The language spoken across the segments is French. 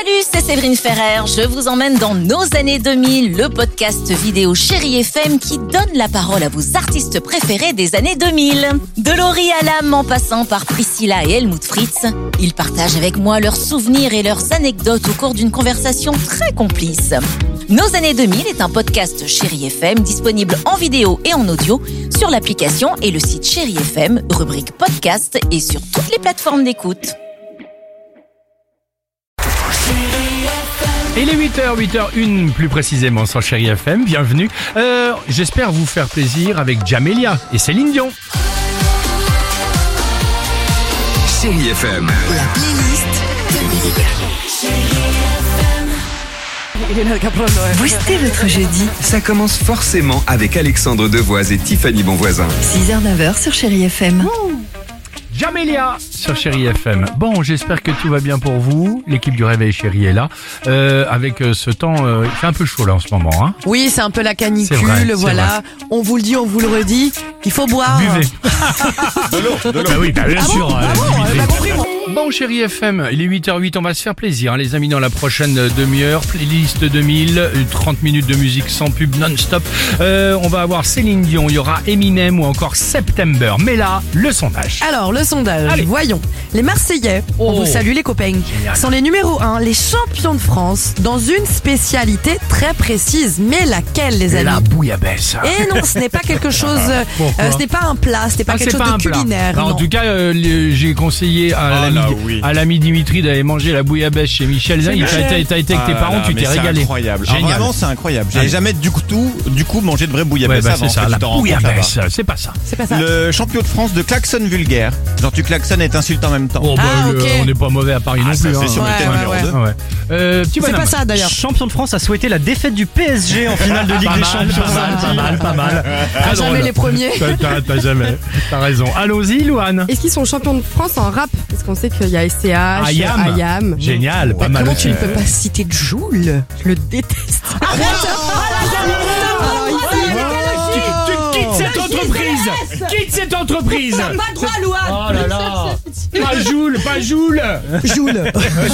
Salut, c'est Séverine Ferrer. Je vous emmène dans Nos années 2000, le podcast vidéo Chérie FM qui donne la parole à vos artistes préférés des années 2000. De Laurie Alam en passant par Priscilla et Helmut Fritz, ils partagent avec moi leurs souvenirs et leurs anecdotes au cours d'une conversation très complice. Nos années 2000 est un podcast Chérie FM disponible en vidéo et en audio sur l'application et le site Chérie FM, rubrique podcast et sur toutes les plateformes d'écoute. Il est 8h01 plus précisément sur Chérie FM, bienvenue. J'espère vous faire plaisir avec Jamelia et Céline Dion. Chérie FM. La playlist. Boostez votre jeudi. Ça commence forcément avec Alexandre Devoise et Tiffany Bonvoisin. 6h-9h sur Chérie FM. Jamelia sur Chérie FM. Bon, j'espère que tout va bien pour vous. L'équipe du Réveil Chérie est là. Avec ce temps, il fait un peu chaud là en ce moment. Hein. Oui, c'est un peu la canicule, C'est vrai, voilà. On vous le dit, on vous le redit. Il faut boire. Buvez. De l'eau. Bah oui, bah bien sûr. Dimitri. Bon, Chérie FM, il est 8h08, on va se faire plaisir, hein, les amis, dans la prochaine demi-heure. Playlist 2000, 30 minutes de musique sans pub non-stop. On va avoir Céline Dion, il y aura Eminem ou encore September. Mais là, le sondage. Alors, le sondage, Allez. voyons. Les Marseillais, on vous salue les copains, Génial. sont les numéros 1, les champions de France, dans une spécialité très précise. Mais laquelle, les amis? La bouillabaisse. Et non, ce n'est pas quelque chose, Pourquoi ce n'est pas un plat, ce n'est pas Ah, quelque c'est chose pas de un plat. culinaire. Bah, en non. tout cas, j'ai conseillé à l'ami Dimitri d'aller manger la bouillabaisse chez Michel. T'as été avec tes parents, tu t'es régalé. C'est incroyable. Alors, Génial. vraiment, c'est incroyable. J'avais Allez. jamais du coup mangé de vraie Ouais, bouillabaisse bah, avant. c'est ça, en fait, la tu t'en rends compte bouillabaisse, là-bas. c'est pas ça. C'est pas ça. Le champion de France de klaxon vulgaire. Genre tu klaxonnes et t'insultes en même temps. Oh, bah, Ah, ok. on n'est pas mauvais à Paris non ça, plus. c'est sûr, Ouais, le thème ouais, numéro ouais. 2. Ouais. Petit C'est bonhomme. pas ça d'ailleurs. Champion de France a souhaité la défaite du PSG en finale de Ligue Pas des mal, Champions. pas mal. Très Jamais drôle. les premiers. T'as jamais. T'as raison. Allons-y, Louane. Est-ce qu'ils sont champions de France en rap? Parce qu'on sait qu'il y a SCH, Ayam. Génial, pas mal Comment aussi. tu ne peux pas citer de Joule? Je le déteste. Tu quittes cette entreprise. Quitte cette entreprise. Pas droit, Louane. Oh là là. Pas Joule. Joule.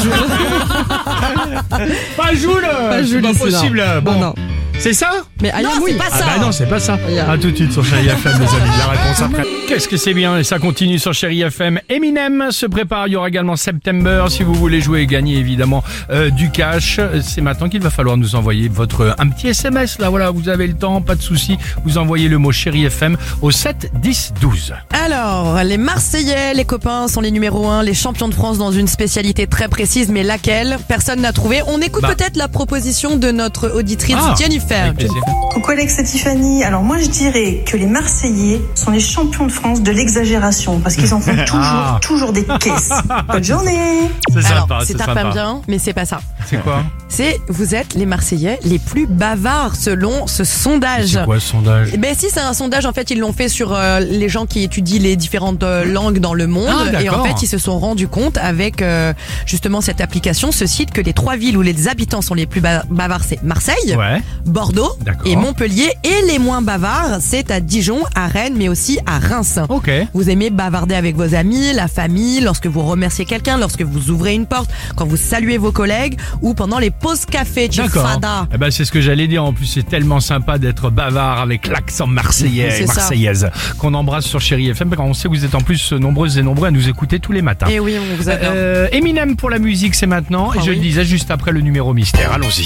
Pas Joule. C'est pas possible. Bon. Non. C'est ça? Mais Ayam, Non, oui. c'est pas ça. Ah bah non, c'est pas ça. A tout de suite sur Chérie FM, les amis. La réponse après. Qu'est-ce que c'est bien, et ça continue sur Chérie FM. Eminem se prépare. Il y aura également September. Si vous voulez jouer et gagner évidemment du cash, c'est maintenant qu'il va falloir nous envoyer un petit SMS. Là, voilà, vous avez le temps, pas de souci. Vous envoyez le mot Chérie FM au 7 10 12. Alors, les Marseillais, les copains, sont les numéros 1, les champions de France dans une spécialité très précise, mais laquelle? Personne n'a trouvé. On écoute peut-être la proposition de notre auditrice Jennifer. Avec plaisir. Coucou Alex et Tiffany. Alors moi je dirais que les Marseillais sont les champions de France de l'exagération parce qu'ils en font toujours des caisses. Bonne journée. C'est Alors, sympa, c'est c'est un sympa. peu bien, mais c'est pas ça. C'est quoi? Vous êtes les Marseillais les plus bavards selon ce sondage. C'est quoi ce sondage? Ben si, c'est un sondage, en fait, ils l'ont fait sur les gens qui étudient les différentes langues dans le monde. Ah, et en d'accord. fait, ils se sont rendus compte avec justement cette application, ce site, que les 3 villes où les habitants sont les plus bavards, c'est Marseille, Ouais. Bordeaux D'accord. et Montpellier. Et les moins bavards, c'est à Dijon, à Rennes, mais aussi à Reims. Ok. Vous aimez bavarder avec vos amis, la famille, lorsque vous remerciez quelqu'un, lorsque vous ouvrez une porte, quand vous saluez vos collègues ou pendant les pauses café. D'accord. Fada. Eh ben, c'est ce que j'allais dire. En plus, c'est tellement sympa d'être bavard avec l'accent marseillais C'est et ça. marseillaise qu'on embrasse sur Chérie FM. Quand on sait que vous êtes en plus nombreuses et nombreux à nous écouter tous les matins. Et oui, on vous adore. Eminem pour la musique, c'est maintenant. Et je oui. le disais juste après le numéro mystère. Allons-y.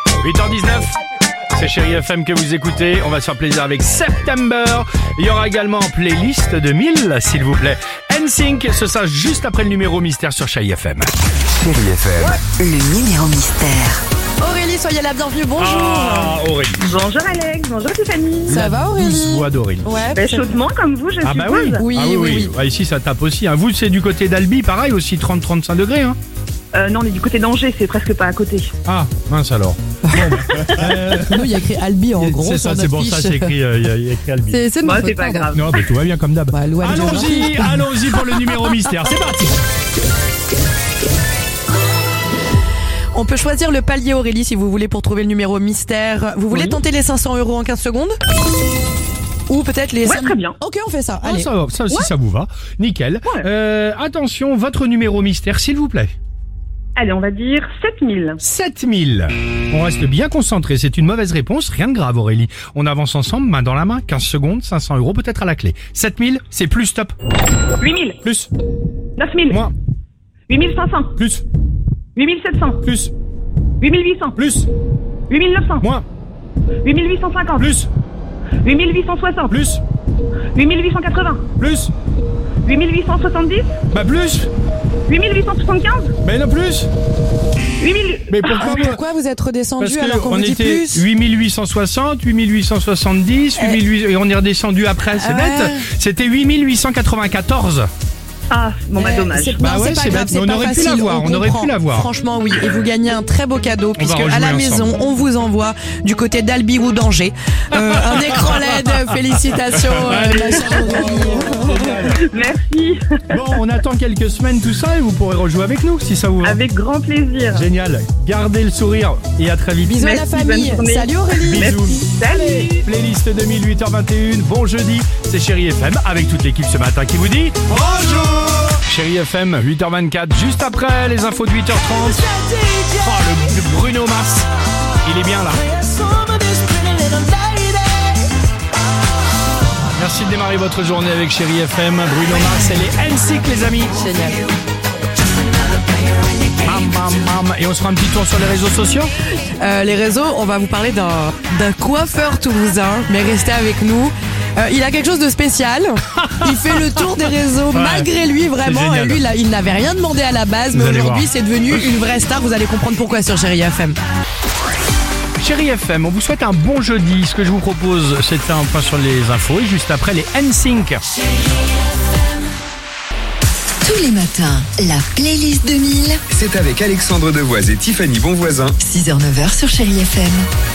8h19. C'est Chérie FM que vous écoutez. On va se faire plaisir avec September. Il y aura également playlist 2000, s'il vous plaît. NSYNC, ce sera juste après le numéro mystère sur Chérie FM. Chérie FM. Le numéro mystère. Aurélie, soyez la bienvenue, bonjour. Ah, Aurélie. Bonjour Alex, bonjour Tiffany. Ça va Douce Aurélie? voix d'Aurélie. Ouais. Ben, chaudement comme vous, je Ah bah oui. suppose. Oui, Ah oui. Ouais, ici ça tape aussi. Hein. Vous c'est du côté d'Albi, pareil aussi 30-35 degrés. Hein. Non, on est du côté d'Angers, c'est presque pas à côté. Ah mince alors. Nous, il y a écrit Albi en gros. c'est sur ça, c'est notre pour ça fiche. c'est écrit. Il y a écrit Albi. C'est de ma Moi, faute, c'est pas pardon. grave. Non mais tout va bien comme d'hab. Bah, Louane, Allons-y pour le numéro mystère. C'est parti. On peut choisir le palier Aurélie si vous voulez pour trouver le numéro mystère. Vous voulez tenter les 500 € en 15 secondes? Ou peut-être les... Ouais, très bien. Ok, on fait ça. Ah, Allez. ça aussi ça vous va. Nickel. Ouais. Attention, votre numéro mystère s'il vous plaît. Allez, on va dire 7000. 7000. On reste bien concentré, c'est une mauvaise réponse, rien de grave Aurélie. On avance ensemble, main dans la main, 15 secondes, 500 € peut-être à la clé. 7000, c'est plus, stop. 8000. Plus. 9000. Moins. 8500. Plus. 8700. Plus. 8800. Plus. 8900. Moins. 8850. Plus. 8860. Plus. 8880. Plus. 8870. Bah plus. 8875. Mais non plus. 8000. Mais pourquoi Pourquoi vous êtes redescendu Parce alors qu'on qu'on vous dit était plus 8860, 8870, 8800, et on est redescendu après, c'est bête. C'était 8894. Ah, bon bah dommage. Bah Non, ouais, c'est pas c'est grave, bête, c'est mais on pas aurait pu facile, l'avoir, on aurait pu comprend. l'avoir. Franchement, oui. Et vous gagnez un très beau cadeau, puisque rejouer à la maison, ensemble. on vous envoie du côté d'Albi ou d'Angers un écran LED. Félicitations, ma chère Aurélie. Merci. Bon, on attend quelques semaines tout ça et vous pourrez rejouer avec nous si ça vous va. Avec grand plaisir. Génial. Gardez le sourire et à très vite. Bisous à la Merci, famille. bonne journée. Salut Aurélie. Bisous. Salut. Playlist 2000, 8h21. Bon jeudi, c'est Chérie FM avec toute l'équipe ce matin qui vous dit bonjour. Chérie FM, 8h24, juste après les infos de 8h30. Oh, le Bruno Mars, il est bien là. Merci de démarrer votre journée avec Chérie FM. Bruno Mars et les NSYNC, les amis. Génial. Bam, bam, bam. Et on se fera un petit tour sur les réseaux sociaux. Les réseaux, on va vous parler d'un coiffeur toulousain, mais restez avec nous. Il a quelque chose de spécial. Il fait le tour des réseaux malgré lui, vraiment. C'est génial. Lui, il n'avait rien demandé à la base, Vous mais allez aujourd'hui, voir. c'est devenu une vraie star. Vous allez comprendre pourquoi sur Chérie FM. Chérie FM, on vous souhaite un bon jeudi. Ce que je vous propose, c'est de faire un point sur les infos et juste après les NSYNC. Tous les matins, la playlist 2000, C'est avec Alexandre Devoise et Tiffany Bonvoisin. 6h-9h sur Chérie FM.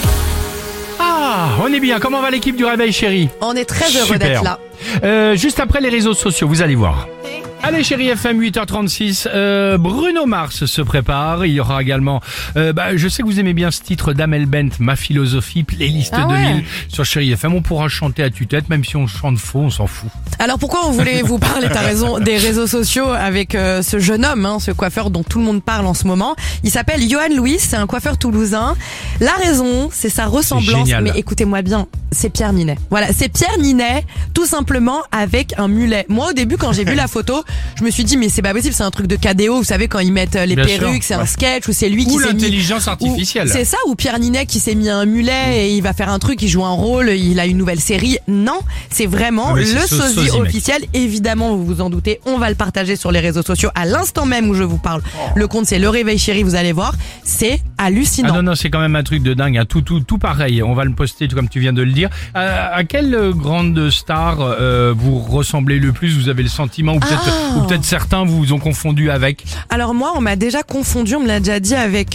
Ah, on est bien. Comment va l'équipe du Réveil Chérie? On est très heureux Super. d'être là. Juste après les réseaux sociaux, vous allez voir. Allez Chérie FM, 8h36, Bruno Mars se prépare, il y aura également, je sais que vous aimez bien ce titre d'Amel Bent, Ma philosophie, playlist 2000 sur Chérie FM, on pourra chanter à tue-tête, même si on chante faux, on s'en fout. Alors pourquoi on voulait vous parler, t'as raison, des réseaux sociaux avec ce jeune homme, ce coiffeur dont tout le monde parle en ce moment. Il s'appelle Johan Louis, c'est un coiffeur toulousain. La raison, c'est sa ressemblance, génial. mais écoutez-moi bien, c'est Pierre Ninet. Voilà, c'est Pierre Ninet, tout simplement avec un mulet. Moi au début quand j'ai vu la photo, je me suis dit mais c'est pas possible, c'est un truc de KDO, vous savez quand ils mettent les Bien perruques, sûr, c'est un sketch ou c'est lui qui Ou s'est mis... l'intelligence artificielle. C'est ça, ou Pierre Ninet qui s'est mis un mulet et il va faire un truc, il joue un rôle, il a une nouvelle série. Non, c'est vraiment Ah, mais le c'est sosie sosie, mec. officiel. Évidemment, vous vous en doutez, on va le partager sur les réseaux sociaux à l'instant même où je vous parle. Le compte c'est Le Réveil Chéri, vous allez voir, c'est hallucinant. Ah non, c'est quand même un truc de dingue, hein. Tout pareil, on va le poster tout comme tu viens de le dire. À quelle grande star vous ressemblez le plus, vous avez le sentiment, ou peut-être certains vous ont confondu avec? Alors moi, on m'a déjà confondu, on me l'a déjà dit avec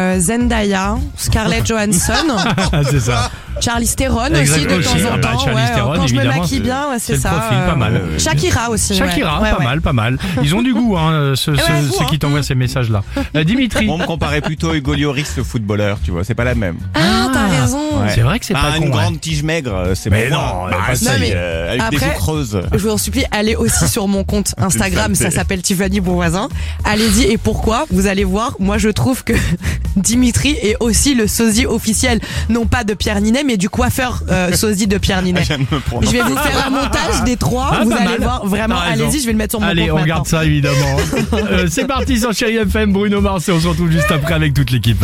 Zendaya, Scarlett Johansson, C'est ça. Charlize Theron aussi Exact, de aussi. temps en Ah bah, temps. Charlize Theron, quand je me évidemment, maquille bien, ouais, c'est c'est le ça. profil, pas mal. Shakira aussi. Shakira, ouais. pas mal. Ils ont du goût, hein, ceux qui t'envoient ces messages-là. Dimitri. On me comparait plutôt à Hugo Lloris, le footballeur, tu vois, c'est pas la même. Ah, t'as raison. Ouais. C'est vrai que c'est pas une con, grande tige maigre, c'est Mais bon. non, pas si, ça. Non, mais avec des après- joues creuses. Je vous en supplie, allez aussi sur mon compte Instagram, ça s'appelle Tiffany Bonvoisin. Allez-y, et pourquoi? Vous allez voir, moi je trouve que Dimitri est aussi le sosie officiel, non pas de Pierre Ninet, mais du coiffeur sosie de Pierre Ninet. Je viens de me prononcer. Je vais vous faire un montage des trois, Ah, vous pas allez mal. voir, vraiment, T'as raison. allez-y, je vais le mettre sur mon Allez, compte on maintenant. regarde ça évidemment. C'est parti sur Chérie FM, Bruno Mars et on se retrouve juste après avec toute l'équipe.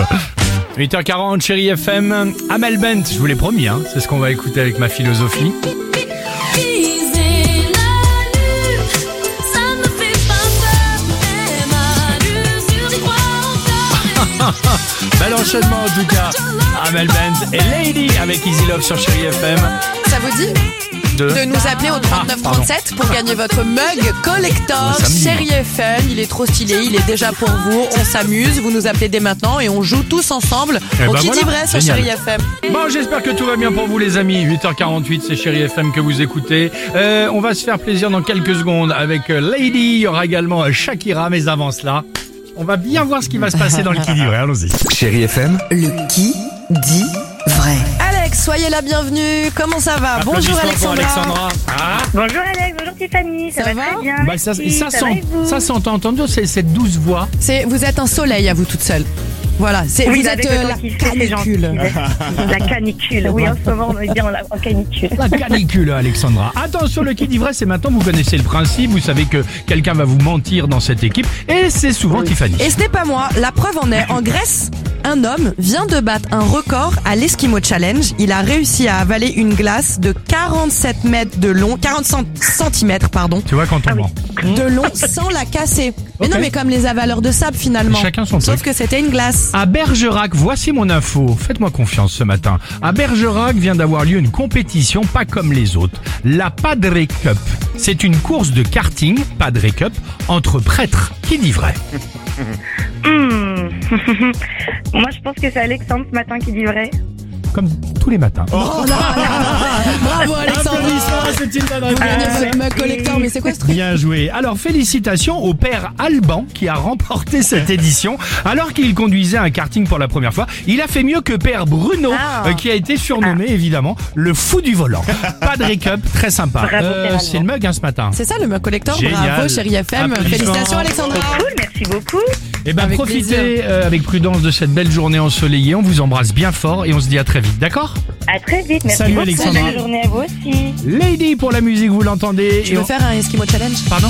8h40, Chérie FM, Amel Bent, je vous l'ai promis, hein, c'est ce qu'on va écouter avec Ma philosophie. Bel enchaînement en tout cas. Amel Bent et Lady avec Easy Love sur Chérie FM. Ça vous dit de nous appeler au 3937 pour gagner votre mug collector Ouais, samedi. Chérie FM. Il est trop stylé, il est déjà pour vous. On s'amuse, vous nous appelez dès maintenant et on joue tous ensemble Eh au ben Qui dit voilà, vrai sur génial. Chérie FM. Bon, j'espère que tout va bien pour vous les amis. 8h48, c'est Chérie FM que vous écoutez. On va se faire plaisir dans quelques secondes avec Lady. Il y aura également Shakira, mais avant cela, on va bien voir ce qui va se passer dans le Qui dit vrai. Allons-y. Chérie FM, Le qui dit vrai. Alex Alex, soyez la bienvenue. Comment ça va? Bonjour Applaudissements pour Alexandra. Ah, Bonjour Alex, bonjour Tiffany. Ça va très bien. bah, ça merci. Ça va et vous s'entend, entendu, c'est cette douce voix. Vous êtes un soleil à vous toute seule. Voilà, Oui, vous avec êtes le temps la qui fait, c'est gentil. canicule. La canicule. Oui, en ce moment, on est bien en canicule. La canicule, Alexandra. Attention, le qui dit vrai, c'est maintenant, vous connaissez le principe, vous savez que quelqu'un va vous mentir dans cette équipe, et c'est souvent Tiffany. Et ce n'est pas moi, la preuve en est, en Grèce, un homme vient de battre un record à l'Eskimo Challenge. Il a réussi à avaler une glace de 47 mètres de long, 40 cm, pardon, Tu vois quand on ment. de long sans la casser. Mais Ok. non, mais comme les avaleurs de sable finalement. Chacun son Sauf truc. que c'était une glace. À Bergerac, voici mon info. Faites-moi confiance ce matin. À Bergerac vient d'avoir lieu une compétition pas comme les autres. La Padre Cup. C'est une course de karting, Padre Cup, entre prêtres. Qui dit vrai? Moi, je pense que c'est Alexandre ce matin qui dit vrai. Comme tous les matins. Oh là là. Bravo Alexandra. c'est une bonne Vous gagnez votre mug collector, mais c'est quoi ce truc? Bien joué. Alors félicitations au père Alban qui a remporté cette édition. Alors qu'il conduisait un karting pour la première fois, il a fait mieux que père Bruno, qui a été surnommé évidemment le fou du volant. Padre Cup, très sympa. Bravo, père Alban. C'est le mug ce matin. C'est ça le mug collector. Génial. Bravo chérie FM. Applaudissements. Félicitations Alexandra. Cool, merci beaucoup. Eh ben Avec profitez avec prudence de cette belle journée ensoleillée. On vous embrasse bien fort et on se dit à très vite, d'accord? À très vite. Merci Salut, beaucoup. Alexandra. Bonne journée à vous aussi. Lady pour la musique, vous l'entendez. Tu Et veux on- faire un Eskimo Challenge? Pardon?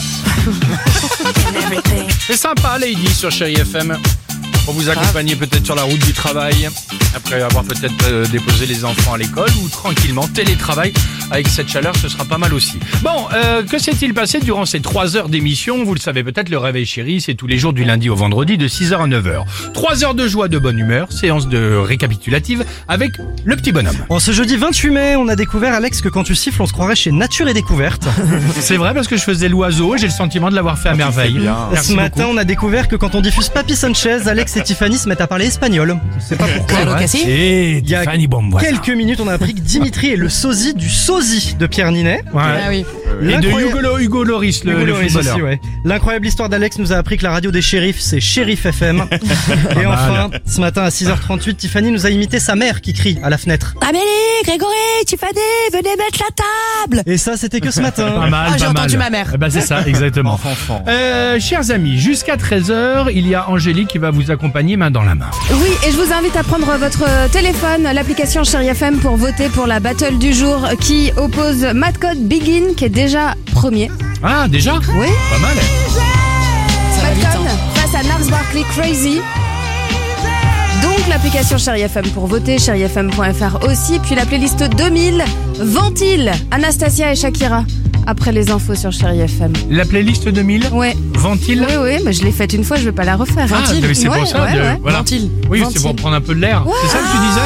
C'est sympa, Lady, sur Chérie FM. Pour vous accompagner peut-être sur la route du travail, après avoir peut-être déposé les enfants à l'école, ou tranquillement télétravail. Avec cette chaleur, ce sera pas mal aussi. Bon, que s'est-il passé durant ces 3 heures d'émission? Vous le savez peut-être, le Réveil Chéri, c'est tous les jours du lundi au vendredi de 6h à 9h. 3 heures de joie, de bonne humeur, séance de récapitulative avec le petit bonhomme. En ce jeudi 28 mai, on a découvert, Alex, que quand tu siffles, on se croirait chez Nature et Découverte. C'est vrai parce que je faisais l'oiseau, j'ai le sentiment de l'avoir fait à merveille. Merci Ce matin, beaucoup. on a découvert que quand on diffuse Papi Sanchez, Alex et Tiffany se mettent à parler espagnol. Je sais pas pourquoi. Claro que si. Et Il y a Tiffany Bomboisa. quelques minutes, on a appris que Dimitri est le sosie du sosie de Pierre Ninet. Ouais. Ah oui. Et de L'incroyable- Hugo Loris, le Hugo Lloris footballeur. aussi, ouais. L'incroyable histoire d'Alex nous a appris que la radio des shérifs, c'est Shérif FM. Et enfin, ce matin à 6h38, Tiffany nous a imité sa mère qui crie à la fenêtre. Amélie, Grégory, Tiffany, venez mettre la table. Et ça, c'était que ce matin. Pas mal, Ah, j'ai pas entendu mal. ma mère. Eh ben, c'est ça, exactement. Chers amis, jusqu'à 13h, il y a Angélique qui va vous accompagner main dans la main. Oui, et je vous invite à prendre votre téléphone, l'application Chérie FM pour voter pour la battle du jour qui oppose Mad Code Begin qui est déjà premier. Ah, déjà? Oui. Pas mal. Ça va vite, Madcon hein. face à Nars Barkley Crazy. Donc l'application Chérie FM pour voter, chérifm.fr aussi, puis la playlist 2000, Ventile, Anastasia et Shakira. Après les infos sur Chérie FM. La playlist 2000? Ouais. Ventile? Oui, mais je l'ai faite une fois, je vais pas la refaire. Ah, Ventile. mais c'est pour Ouais, ça. ouais. Voilà. Ventile. Oui, Ventile. c'est pour prendre un peu de l'air. C'est ça que tu disais?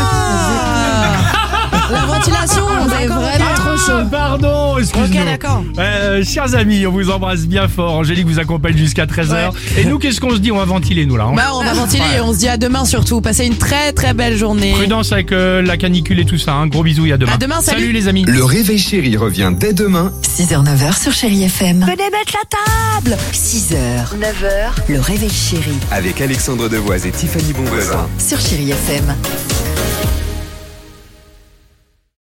La ventilation, Vous avez d'accord, vraiment ok. trop chaud. Pardon, excuse-nous. Ok, d'accord. Chers amis, on vous embrasse bien fort. Angélique vous accompagne jusqu'à 13h. Et nous, qu'est-ce qu'on se dit? On va ventiler, nous, là. Hein. Bah, on va ventiler et on se dit à demain surtout. Passez une très très belle journée. Prudence avec la canicule et tout ça. Hein. Gros bisous et à demain. À demain, salut. les amis. Le Réveil Chéri revient dès demain 6h, 9h sur Chérie FM. Venez mettre la table. 6h, 9h, le réveil chéri avec Alexandre Devoise et Tiffany Bonvoisin. sur Chérie FM.